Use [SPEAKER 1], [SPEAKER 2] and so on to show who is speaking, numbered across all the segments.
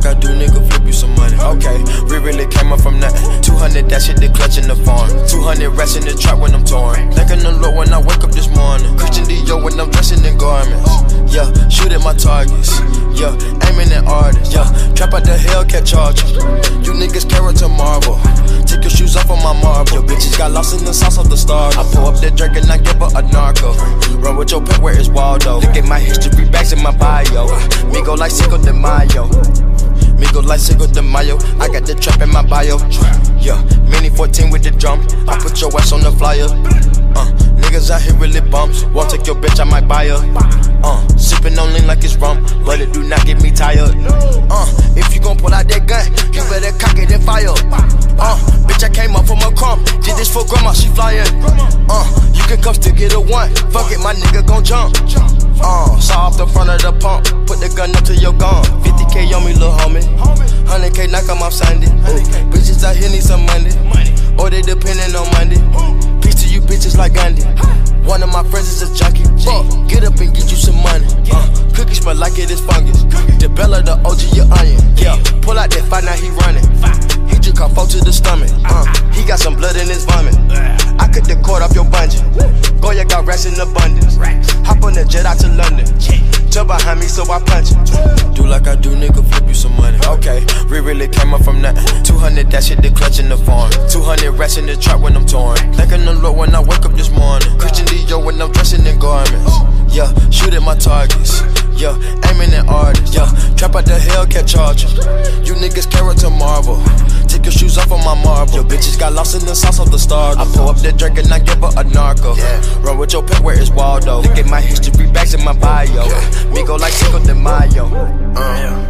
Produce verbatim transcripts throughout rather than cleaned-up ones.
[SPEAKER 1] like I do, nigga, flip you some money. Okay, we really came up from nothing. Two hundred, that shit, the clutch in the farm. Two hundred rats in the trap when I'm touring. Thanking the Lord when I wake up this morning. Christian Dior when I'm dressing in garments. Yeah, shooting my targets. Yeah, aiming at artists. Yeah, trap out the Hellcat charger. You niggas character marvel. Take your shoes off on my marble. Your bitches got lost in the sauce of the stars. I pull up that drink and I give her a narco. Run with your pet, where is Waldo? Look at my history, bags in my bio. Me go like Cinco de Mayo. Me go like Cinco de Mayo. I got the trap in my bio. Yeah, Mini fourteen with the drum. I put your ass on the flyer. Uh, niggas out here really bumps. Won't take your bitch, I might buy her. Uh, sipping on lean like it's rum, but it do not get me tired. Uh, if you gon' pull out that gun, you better cock it and fire. Uh, bitch, I came up from a crumb. Did this for grandma, she flyin'. Uh, you can come still get a one. Fuck it, my nigga gon' jump. Uh, saw off the front of the pump. Put the gun up to your gun. fifty K on me, little homie. one hundred K knock 'em off Sunday. Ooh, bitches out here need some money. Or they depending on Monday. Peace to you bitches like Gandhi. One of my friends is a junkie. Fuck, get up and get you some money. Uh, cookies smell like it is fungus. The Bella, the O G, your onion. Yeah, pull out that fight, now he running. He just caught four to the stomach. Uh, he got some blood in his vomit. I cut the cord off your bungee. Goya got rats in abundance. Hop on the jet out to London. Jump behind me, so I punch it. Do like I do, nigga, flip you some money. Okay, we really came up from nothing. Two hundred, that shit, the clutch in the farm. Two hundred rats in the trap when I'm touring. Thanking the Lord when I wake up this morning. Christian Dior when I'm dressing in garments. Yeah, shooting my targets. Yeah, aiming at artists. Yeah, trap out the Hellcat charger. You niggas character marvel. Take your shoes off on my marble. Your bitches got lost in the sauce of the stars. I pull up that drink and I give her a narco. Yeah. Run with your pet, where is Waldo? Look at my history, bags in my bio. Yeah. Me go like Cinco de Mayo.
[SPEAKER 2] Uh, yeah.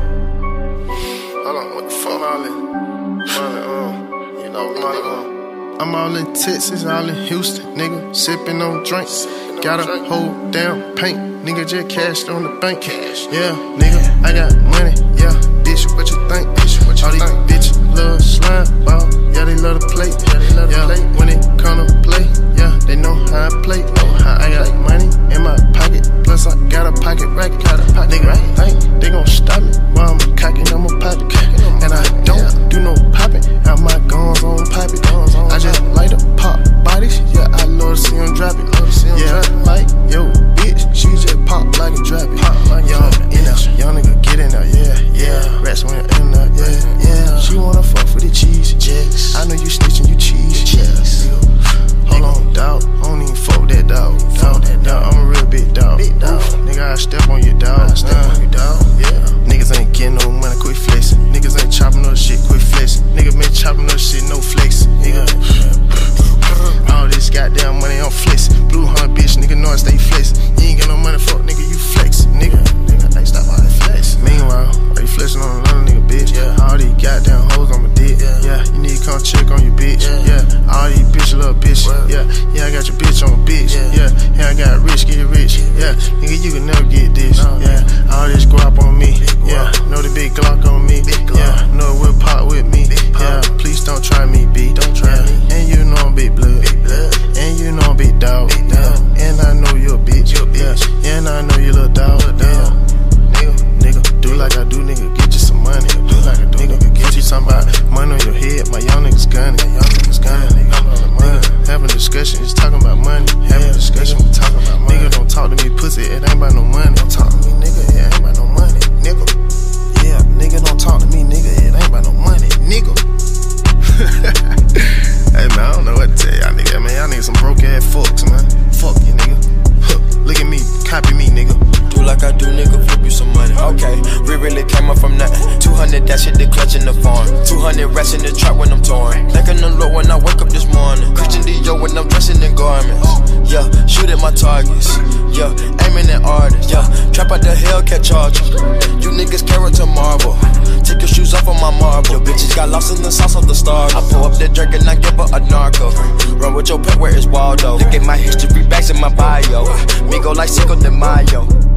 [SPEAKER 2] Hold on, what the fuck, all in? Money, uh, you know, money, uh. I'm all in Texas, all in Houston, nigga. Sipping on drinks. Got a whole damn paint. Nigga just cashed on the bank. Cash. Yeah, nigga, I got money. Yeah, bitch, what you think? Bitch, what you all think? These bitches love slime ball. Yeah, they love to play. Yeah, they love to yeah, play. When it come to play, yeah, they know how I play. Know how I got money in my pocket. Plus I got a pocket racket. Got a pocket nigga, racket. Think they gon' stop me while I'm cocking, I'm a pocket. And I don't yeah. do no popping. Out my guns on popping. I just like to pop bodies. Yeah, I love to see them drop it. Love to see them yeah, drop it. Like, yo, bitch, she just pop like a drop it. Pop like young in there, young nigga get in there, yeah, yeah. Rats went in there, yeah, yeah. She wanna fuck for the cheese, yes. I know you snitching, you cheese, yes. Hold on, dawg, I don't even fuck with that dog. Dog, that dog, I'm a real big dog. Big dog, nigga, I step on your dog. I step uh, on your dog, yeah. Niggas ain't getting no money, quit flexing. Niggas ain't chopping no shit, quit flexing. Nigga been chopping no shit, no flexing. Nigga, all this goddamn money, I'm flexing. Blue hunt, bitch, nigga know I stay flexing. You ain't got no money, fuck, nigga, you flexing, nigga. Nigga, ain't stop all that flex. Meanwhile, are you flexing on another nigga, bitch? Yeah. All these goddamn hoes on my dick. Yeah, yeah. You need to come check on your bitch. Yeah, yeah. All these bitches love bitch. Well, yeah, yeah. I got your bitch on a bitch. Yeah, yeah. Yeah, I got rich, get rich. Yeah, nigga, you can never get this. No, yeah, all this guap on me. Yeah, know the big Glock on me. Yeah, know it will pop with me. Yeah, please don't try me, B. Don't try me. And you know I'm big blood. And you know I'm big dog. Yeah, and I know you're a bitch. Yeah, and I know you little dog. Damn. Nigga, do like I do, nigga, get you some money. Do like I do, nigga, get you some money on your head. My young niggas gunning, my young niggas gunning. Nigga, having a discussion, just talking about money. Having a discussion, we talking about money. Nigga, don't talk to me, pussy, it ain't about no money. Don't talk to me, nigga, it ain't about no money, nigga. Yeah, nigga, don't talk to me, nigga, it ain't about no money, nigga. Hey man, I don't know what to tell y'all nigga, man. Y'all niggas some broke ass fucks, man. Fuck you, nigga. Look at me, copy me, nigga.
[SPEAKER 1] Do like I do, nigga, flip you some money. Okay, we really came up from nothing. Two hundred, that shit, the clutch in the farm. Two hundred rats in the trap when I'm touring. Thanking the Lord when I wake up this morning. Christian Dior when I'm dressing in garments. Yeah, shooting my targets. Yeah, aiming at artists. Yeah, trap out the Hellcat charger. You niggas character marvel. Take your shoes off on my marble. Your bitches got lost in the sauce of the stars. I pull up that drink and I give her a narco. Run with your pet, where is Waldo? Look at my history, bags in my bio. Me go like Cinco de Mayo.